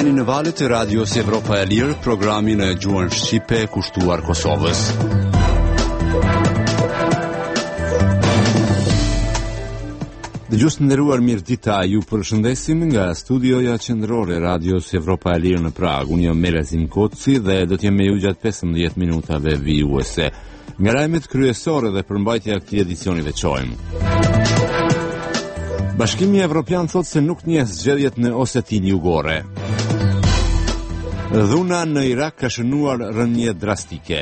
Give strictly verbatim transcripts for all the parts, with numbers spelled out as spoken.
Jeni në valët e radios Evropa e Lirë, programin e gjuhën shqipe kushtuar Kosovës. Dëgjues të nderuar, mirëdita, ju përshëndesim nga studioja qendrore e radios Evropa e Lirë në Prag. Unë jam Melazim Koci dhe do të jem me ju gjatë pesëmbëdhjetë minutave vijuese. Nga lajmet kryesore dhe përmbajtja e këtij edicioni veçojmë. Bashkimi Evropian thotë se nuk njeh zgjedhjet në Osetinë Jugore. Dhuna në Irak ka shënuar rënje drastike.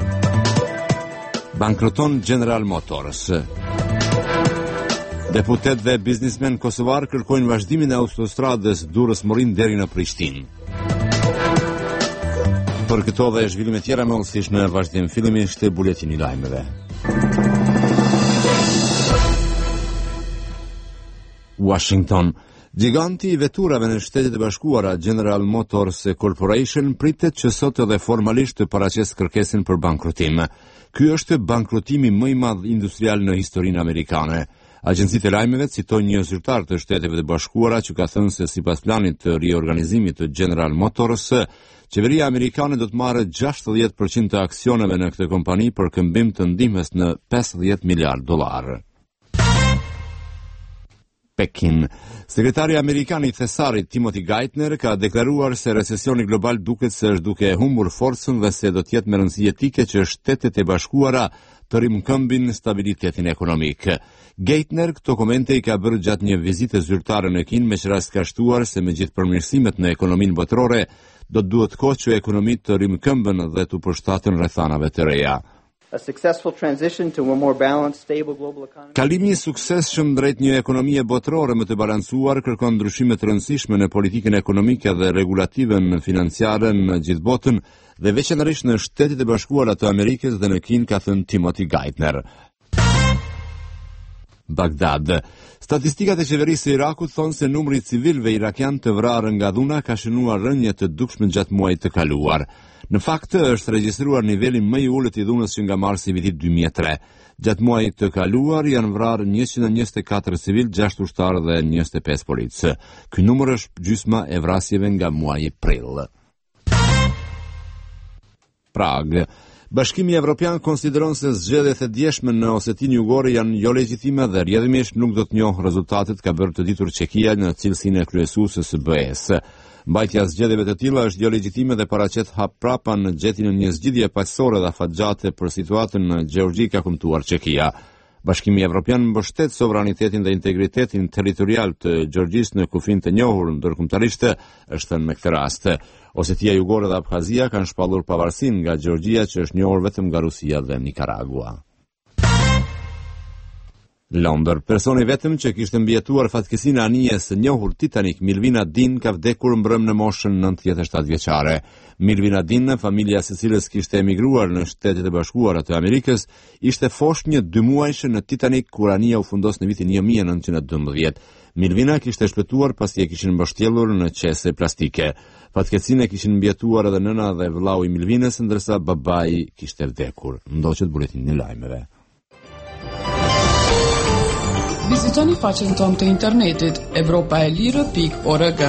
Bankroton General Motors. Deputet dhe biznismen kosovar kërkojnë vazhdimin e autostradës Durrës-Morin deri në Prishtinë. Për këto dhe zhvillime tjera më ose në vazhdim, fillimisht buletini i lajmeve. Washington. Giganti i veturave në Shtetet e Bashkuara General Motors Corporation pritet që sot edhe formalisht të paraqesë kërkesën për bankrotim. Ky është bankrotimi më i madh industrial në historinë amerikane. Agjencitë e lajmeve citojnë një zyrtar të Shteteve të Bashkuara që ka thënë se sipas planit të riorganizimit të General Motors, qeveria amerikane do të marrë gjashtëdhjetë përqind të aksioneve në këtë kompani për këmbim të ndihmës në pesëdhjetë miliard dollar. Pekin. Sekretari amerikan i thesarit Timothy Geithner ka deklaruar se recesioni global duket se është duke humbur forcën dhe se do të jetë me rëndësi etike që Shtetet e Bashkuara të rimkëmbin stabilitetin ekonomik. Geithner këto komente i ka bërë gjatë një vizite zyrtare në Kinë, me që rast ka shtuar se me gjithë përmirësimet në ekonominë botërore, do të duhet kohë që ekonomitë të rimkëmbën dhe të përshtatën rrethanave të reja. A successful transition to a more balanced, stable global economy. Kalimi i suksesshëm drejt një ekonomie botërore më të balancuar kërkon ndryshime të rëndësishme në politikën ekonomike dhe regulative financiare në gjithë botën dhe veçanërisht në Shtetet e Bashkuara të Amerikës dhe në Kinë, ka thënë Timothy Geithner. Bagdad. Statistikat e qeverisë së Irakut thonë se numri i civilëve irakian të vrarë nga dhuna ka shënuar rënje të dukshme gjatë muajit të kaluar. Në fakt, është regjistruar niveli më i ulët i dhunës që nga marsi i vitit dy mijë e tre. Gjatë muajit të kaluar janë vrarë njëqind e njëzet e katër civil, gjashtë ushtarë dhe njëzet e pesë policë. Ky numër është gjysma e vrasjeve nga muaji prill. Prag. Bashkimi Evropian konsideron se zgjedhjet e djeshme në Osetinë Jugore janë jo legjitime dhe rrjedhimisht nuk do të njohë rezultatet, ka bërë të ditur Çekia në cilësinë e kryesuesës së B E-s. Mbajtja e zgjedhjeve të tilla është jo legjitime dhe paraqet hap prapa në gjetjen e një zgjidhje paqësore dhe afatgjate për situatën në Gjeorgji, ka kumtuar Çekia. Bashkimi Evropian mbështet sovranitetin dhe integritetin territorial të Gjeorgjisë në kufin të njohur ndërkombëtarisht, është thënë me këtë rast. Osetia Jugore dhe Abkhazia kanë shpallur pavarësinë nga Gjeorgjia, që është njohur vetëm nga Rusia dhe Nikaragua. Londër. Personi vetëm që kishte mbijetuar fatkeqësinë e anijes së njohur Titanic, Milvina Din, ka vdekur mbrëm në moshën nëntëdhjetë e shtatë vjeçare. Milvina Din, familja së cilës kishte emigruar në Shtetet e Bashkuara të Amerikës, ishte foshnjë dy muajshë në Titanic kur anija u fundos në vitin një mijë e nëntëqind e dymbëdhjetë. Milvina kishte shpëtuar pasi e kishin mbështjellur në qese plastike. Fatkeqësinë e kishin mbijetuar edhe nëna dhe vllau i Milvinës, ndërsa babai kishte vdekur. Ndoqet buletini i lajmeve. Vizitoni faqen tonë të internetit evropa e lirë pikë org.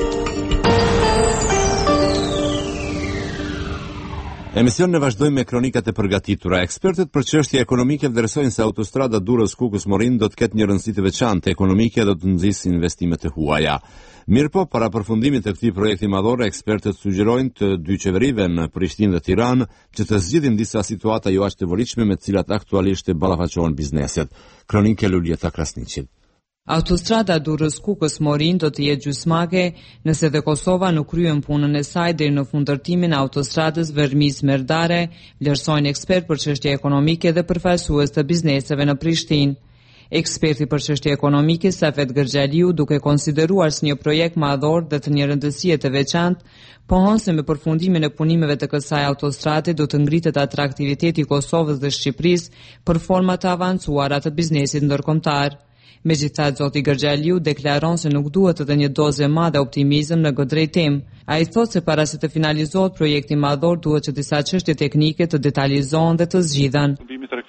Emision në vazhdojmë me kronikat e përgatitura. Ekspertët për çështje ekonomike vlerësojnë se autostrada Durrës-Kukës-Morin do të ketë një rëndësi të veçantë ekonomike dhe do të nxjisë investime të huaja. Mirëpo, para përfundimit të këtij projekti madhor, ekspertët sugjerojnë të dy qeverive në Prishtinë dhe Tiranë që të zgjidhin disa situata jo aq të volitshme me të cilat aktualisht ballafaqohen bizneset. Kronikë Luljeta Krasniqit. Autostrada Durrës-Kukës-Morin do të jetë gjysmake nëse dhe Kosova nuk kryen punën e saj deri në fundërtimin e autostradës Vermis-Merdare, vlerësojnë ekspert për çështje ekonomike dhe përfaqësues të bizneseve në Prishtinë. Eksperti për çështje ekonomike Safet Gërgjaliu, duke konsideruar si një projekt madhor dhe të një rëndësie të veçantë, pohon se me përfundimin e punimeve të kësaj autostrade do të ngritet atraktiviteti i Kosovës dhe Shqipërisë për forma të avancuara të biznesit ndërkombëtar. Megjithatë, zoti Gërgjaliu deklaron se nuk duhet edhe një dozë e madhe optimizëm në këtë drejtim. Ai thotë se para se të finalizohet projekti madhor duhet që disa çështje teknike të detalizohen dhe të zgjidhen.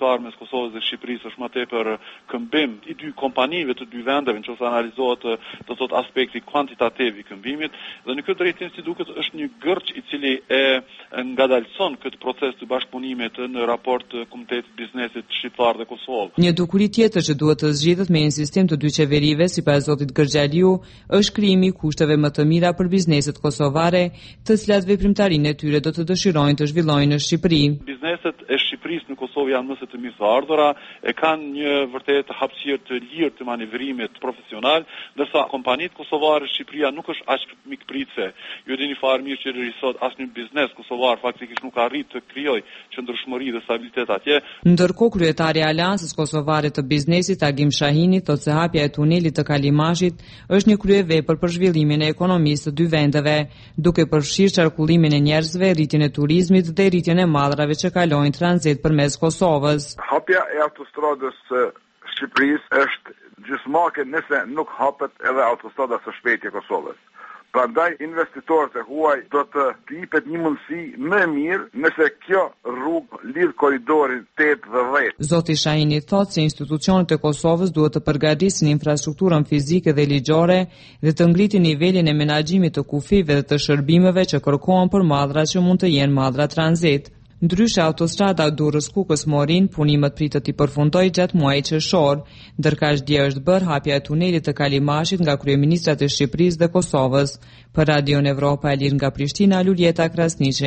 financiar mes Kosovës dhe Shqipërisë është më tepër këmbim i dy kompanive të dy vendeve, nëse analizohet do thot aspekti kuantitativ i këmbimit, dhe në këtë drejtim si duket është një gërç i cili e ngadalson këtë proces të bashkëpunimit në raport të Komunitetit Biznesit Shqiptar dhe Kosovë. Një dukuri tjetër që duhet të zgjidhet me insistim të dy qeverive, sipas zotit Gërgjaliu, është krijimi i kushteve më të mira për bizneset kosovare, të cilat veprimtarinë e tyre do të dëshirojnë të zhvillojnë në Shqipëri. Bizneset e Shqipërisë në Kosovë janë më së të mirë ardhura, e kanë një vërtet hapësirë të lirë të manevrimit profesional, ndërsa kompanitë kosovare Shqipëria nuk është aq mikpritëse. Ju dini fare mirë që deri sot asnjë biznes kosovar faktikisht nuk arrit të krijojë qëndrueshmëri dhe stabilitet atje. Ndërkohë kryetari i Aleancës Kosovare të Biznesit Agim Shahini thotë se hapja e tunelit të Kalimashit është një kryevepër për zhvillimin e ekonomisë të dy vendeve, duke përfshirë qarkullimin e njerëzve, rritjen e turizmit dhe rritjen e mallrave që kalojnë tranzit përmes Kosovës. Hapja e autostradës së Shqipërisë është gjysmake nëse nuk hapet edhe autostrada së shpejtë e Kosovës. Prandaj investitorët e huaj do të jepet një mundësi më e mirë nëse kjo rrugë lidh korridorin tetë dhe dhjetë. Zoti Shahini thotë se institucionet e Kosovës duhet të përgatisin infrastrukturën fizike dhe ligjore dhe të ngritin nivelin e menaxhimit të kufive dhe të shërbimeve që kërkohen për mallrat që mund të jenë mallra tranzit. Ndryshe autostrada Durrës-Kukës Morin punimet pritet të përfundojë gjatë muajit qershor, ndërkaq dje është bërë hapja e tunelit të Kalimashit nga kryeministrat e Shqipërisë dhe Kosovës. Për Radion Evropa e Lirë nga Prishtina, Luljeta Krasniqi.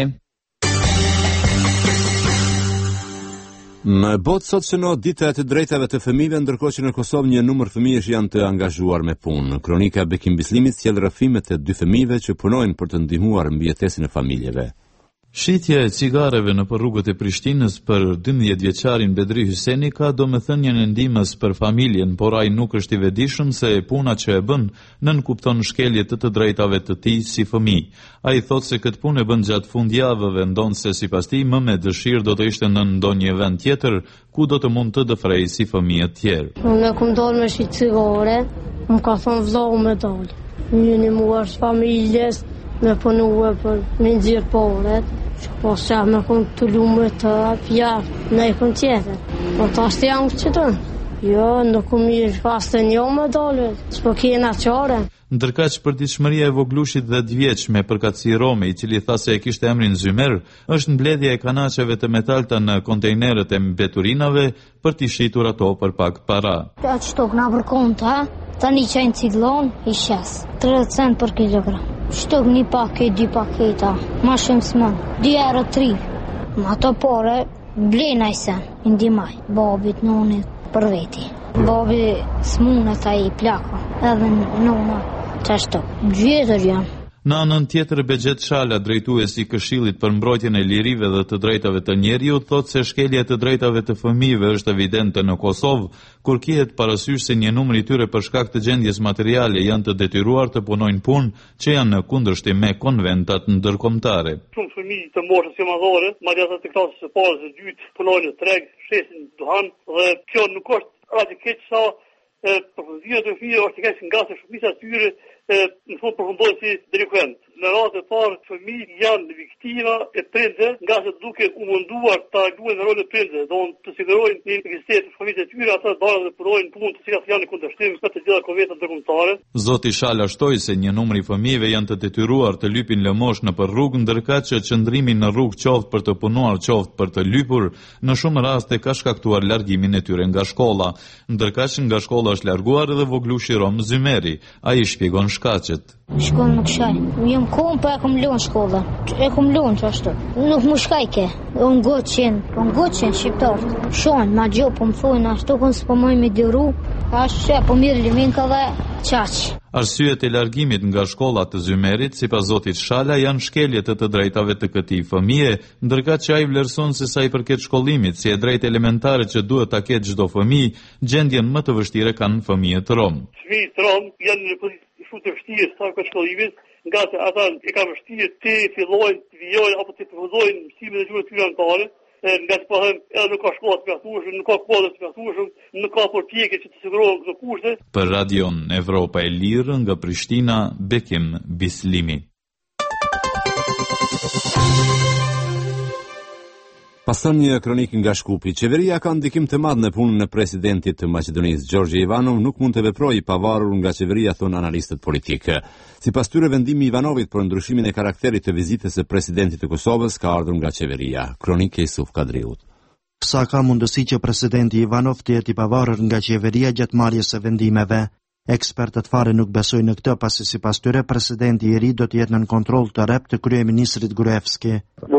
Në botë sot shënohet dita e të drejtave të fëmijëve, ndërkohë që në Kosovë një numër fëmijësh janë të angazhuar me punë. Kronika Bekim Bislimit sjell rrëfimet e dy fëmijëve që punojnë për të ndihmuar mbijetesin e familjeve. Shitja e cigareve në për rrugët e Prishtinës për dymbëdhjetë vjeçarin Bedri Hyseni ka domethënien e ndihmës për familjen, por ai nuk është i vetëdijshëm se puna që e bën nën kupton shkelje të të drejtave të tij si fëmijë. Ai thotë se këtë punë e bën gjatë fundjavëve, ndonse sipas tij më me dëshirë do të ishte në ndonjë vend tjetër ku do të mund të dëfrej si fëmijë të tjerë. Unë kam dalë me shit cigare, më ka thonë vllau me dal. Një një muash familjes me punue për me nxirë poret, që po se me kënë të lume të pjarë, në e kënë tjetër. Po të ashtë janë që të. Jo, nuk më mirë pasë një me dalë, që po kjena qare. Ndërkaq përditshmëria e voglushit dhe dhjetë vjeç me përkatësi rome, i cili tha se e kishte emrin Zymer, është mbledhja e kanaqeve të metalta në kontejnerët e mbeturinave për t'i shitur ato për pak para. Ja që tok nga për konta, tani qajnë ciklon, i shes, tridhjetë cent për kilogram. Shtok një paket, dy paketa, ma shumë s'mon, dy euro tri. Ma to pore, blena i sen, indimaj, babit, nonit, për veti. Babi s'munet a i plako, edhe nona, që shtok, gjjetër janë. Në anën tjetër, Begjet Shala, drejtuesi i Këshillit për mbrojtjen e lirive dhe të drejtave të njeriut, thotë se shkelja e të drejtave të fëmijëve është evidente në Kosovë, kur kihet parasysh se një numër i tyre për shkak të gjendjes materiale janë të detyruar të punojnë punë që janë në kundërshtim me konventat ndërkombëtare. Shumë fëmijë të moshës së madhore, madje ata të klasës së parë së dytë, punojnë në treg, shesin duhan dhe kjo nuk është aq keq sa përfundimet e fëmijëve është keq nga se shumica e tyre në fund përfundojnë si delinkuent. Në radhë të parë, fëmijët janë viktima e prindërve, nga se duke u munduar ta luajnë rolin e prindërve, do të sigurojnë një ekzistencë të fëmijëve të tyre, ata dalin dhe punojnë punë të cilat janë në kundërshtim me të gjitha konventat ndërkombëtare. Zoti Shala shtoi se një numër i fëmijëve janë të detyruar të lypin lëmosh në për rrugë, ndërkaq që qëndrimi në rrugë qoftë për të punuar qoftë për të lypur, në shumë raste ka shkaktuar largimin e tyre nga shkolla. Ndërkaq nga shkolla është larguar edhe voglushi Rom Zymeri. Ai shpjegon shkaqet. Shkon nuk shaj. Jam kom pa e kom lënë shkollën. E kom lënë çashtu. Nuk më shkajke. Unë goçën, unë goçën shqiptar. Shon, ma gjo po më thonë ashtu kun s'po më me diru. Ashtu po mirë limin ka dhe çaq. Arsyet e largimit nga shkolla të Zymerit, sipas zotit Shala, janë shkelje të të drejtave të këtij fëmije, ndërkaq që ai vlerëson se sa i përket shkollimit, si e drejtë elementare që duhet ta ketë çdo fëmijë, gjendjen më të vështire kanë fëmijët rom. Fëmijët rom janë në pozitë shumë të vështirë sa për shkollimin, nga se ata e kanë vështirë të fillojnë të vijojnë apo të përfundojnë mësimin e gjuhës tyre anëtare. Nga të përdojmë, edhe nuk ka shkolla të mjaftueshme, nuk ka kuadër të mjaftueshëm, nuk ka përpjekje që të sigurohen këto kushte. Për Radion Evropa e Lirë nga Prishtina, Bekim Bislimi. Pastan një kronik nga Shkupi, qeveria ka ndikim të madh në punën e presidentit të Maqedonisë, Gjorgje Ivanov, nuk mund të veprojë i pavarur nga qeveria, thon analistët politikë. Sipas tyre, vendimi i Ivanovit për ndryshimin e karakterit të vizitës së presidentit të Kosovës ka ardhur nga qeveria. Kronik e Isuf Kadriut. Sa ka mundësi që presidenti Ivanov të jetë i pavarur nga qeveria gjatë marrjes së vendimeve. Ekspertët fare nuk besojnë në këtë, pasi sipas tyre presidenti i ri do të jetë nën kontroll të rrep të kryeministrit Gruevski.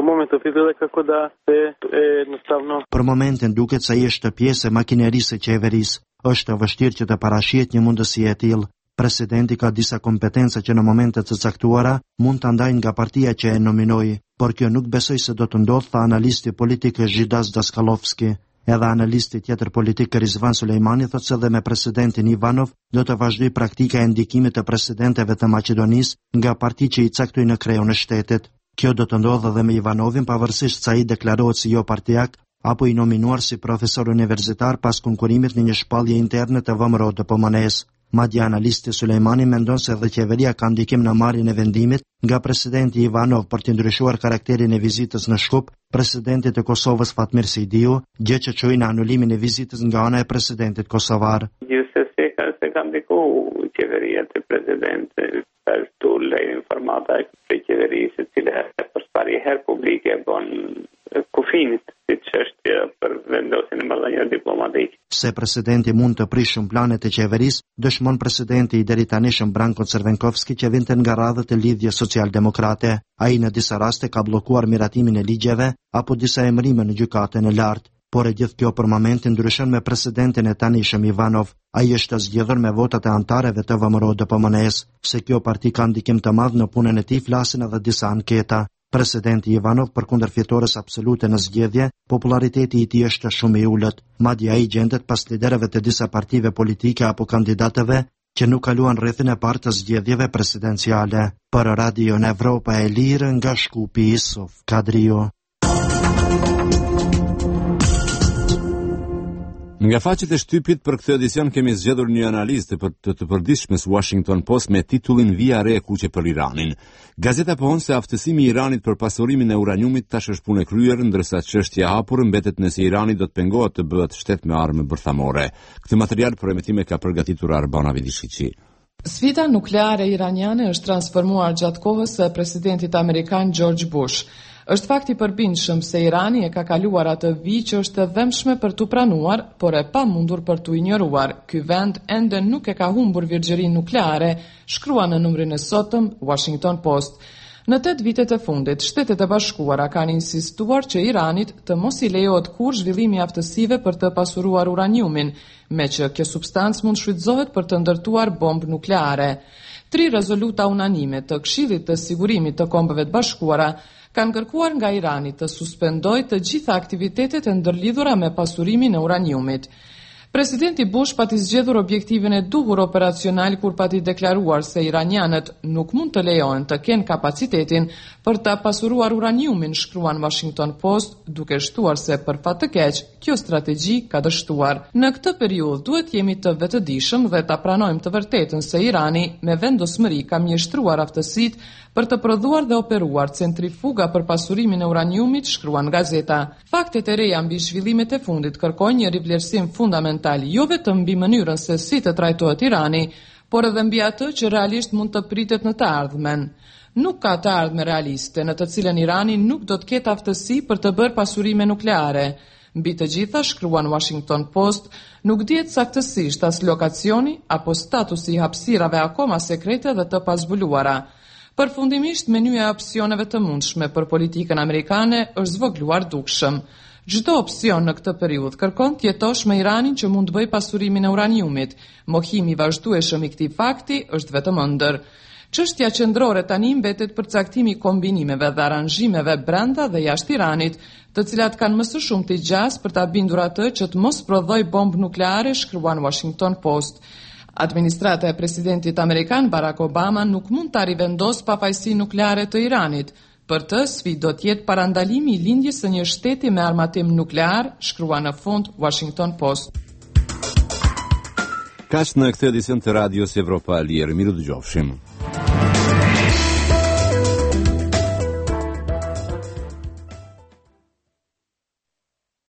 Për momentin duket se ai është pjesë e makinerisë së qeverisë. Është vështirë që të parashihet një mundësi e tillë. Presidenti ka disa kompetenca që në momente të caktuara mund të ndajnë nga partia që e nominoi, por kjo nuk besoj se do të ndodhë, tha analisti politik Zhidas Daskalovski. Edhe analisti tjetër politik Rizvan Sulejmani thotë se dhe me presidentin Ivanov do të vazhdoj praktika e ndikimit të presidenteve të Maqedonisë nga parti që i caktoi në kreun e shtetit. Kjo do të ndodhë edhe me Ivanovin, pavarësisht se ai deklarohet si jo partijak apo i nominuar si profesor universitar pas konkurimit në një shpallje interne të V M R O D P M N-s. Madje analisti Sulejmani mendon se dhe qeveria ka ndikim në marrjen e vendimit nga presidenti Ivanov për të ndryshuar karakterin e vizitës në Shkup presidentit të Kosovës Fatmir Sejdiu, gjë që çoi në anulimin e vizitës nga ana e presidentit kosovar. Gjithsesi ka se ka ndikuar qeveria të presidentit për të lejë informata për qeverisë e cila për pari herë publike bon kufinit si çështje për vendosjen e marrëdhënieve diplomatike. Se presidenti mund të prishë shumë planet e qeverisë, dëshmon presidenti i deritanishëm Branko Crvenkovski që vinte nga radhët e lidhjes social-demokrate. Ai në disa raste ka bllokuar miratimin e ligjeve apo disa emërime në gjykatën e lartë. Por e gjithë kjo për momentin ndryshon me presidentin e tanishëm Ivanov. Ai është zgjedhur me votat e antarëve të V M R O D P M N-s. Se kjo parti ka ndikim të madh në punën e tij flasin edhe disa anketa. Presidenti Ivanov përkundër fitores absolute në zgjedhje, populariteti i tij është shumë i ulët. Madje ai gjendet pas liderëve të disa partive politike apo kandidatëve që nuk kaluan rrethin e parë të zgjedhjeve presidenciale. Për Radio në Evropa e Lirë nga Shkupi, Isuf Kadriu. Nga faqet e shtypit për këtë edicion kemi zgjedhur një analistë për të të përditshmës Washington Post me titullin Via re e kuqe për Iranin. Gazeta pohon se aftësimi i Iranit për pasurimin e uraniumit tash është punë e kryer, ndërsa çështja e hapur mbetet nëse Irani do të pengohet të bëhet shtet me armë bërthamore. Këtë material për emitime ka përgatitur Arbana Vidishiqi. Sfida nukleare iraniane është transformuar gjatë kohës së presidentit amerikan George Bush. Është fakti përbindshëm se Irani e ka kaluar atë vijë që është e vëmshme për t'u pranuar, por e pamundur për t'u injoruar. Ky vend ende nuk e ka humbur virgjërinë nukleare, shkrua në numrin e sotëm Washington Post. Në tetë vitet e fundit, Shtetet e Bashkuara kanë insistuar që Iranit të mos i lejohet kur zhvillimi i aftësive për të pasuruar uraniumin, me që kjo substancë mund shfrytëzohet për të ndërtuar bombë nukleare. Tri rezoluta unanime të Këshillit të Sigurimit të Kombeve të Bashkuara kanë kërkuar nga Irani të suspendojë të gjitha aktivitetet e ndërlidhura me pasurimin e uraniumit. Presidenti Bush pati zgjedhur objektivin e duhur operacional kur pati deklaruar se iranianët nuk mund të lejohen të kenë kapacitetin për të pasuruar uraniumin, shkruan Washington Post, duke shtuar se për fat të keq, kjo strategji ka dështuar. Në këtë periudhë duhet jemi të vetëdijshëm dhe ta pranojmë të vërtetën se Irani me vendosmëri ka mjeshtruar aftësitë për të prodhuar dhe operuar centrifuga për pasurimin e uraniumit, shkruan gazeta. Faktet e reja mbi zhvillimet e fundit kërkojnë një rivlerësim fundamental jo vetëm mbi mënyrën se si të trajtohet Irani, por edhe mbi atë që realisht mund të pritet në të ardhmen. Nuk ka të ardhme realiste në të cilën Irani nuk do të ketë aftësi për të bërë pasurime nukleare. Mbi të gjitha, shkruan Washington Post, nuk dihet saktësisht as lokacioni apo statusi i hapësirave akoma sekrete dhe të pazbuluara. Përfundimisht, menyeja e opsioneve të mundshme për politikën amerikane është zvogluar dukshëm. Çdo opsion në këtë periudhë kërkon të jetosh me Iranin që mund të bëjë pasurimin e uraniumit. Mohimi i vazhdueshëm i këtij fakti është vetëm ëndër. Çështja qendrore tani mbetet përcaktimi i kombinimeve dhe aranzhimeve brenda dhe jashtë Iranit, të cilat kanë më së shumti gjas për ta bindur atë që të mos prodhojë bombë nukleare, shkruan Washington Post. Administrata e presidentit amerikan Barack Obama nuk mund të rivendos pafajësinë nukleare të Iranit. Për të, sfidë do të jetë parandalimi i lindjes së një shteti me armatim nuklear, shkrua në fund Washington Post. Kaq në këtë edicion të Radios Evropa e Lirë, miru dëgjofshim.